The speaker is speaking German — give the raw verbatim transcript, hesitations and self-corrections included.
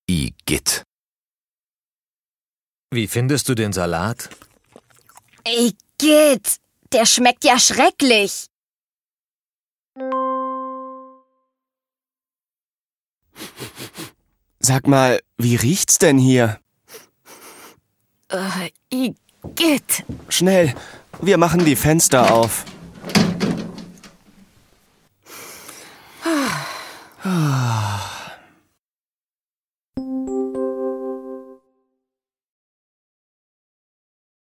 Igitt. Wie findest du den Salat? Igitt, der schmeckt ja schrecklich. Sag mal, wie riecht's denn hier? Äh, Igitt. Schnell, wir machen die Fenster auf. Ah.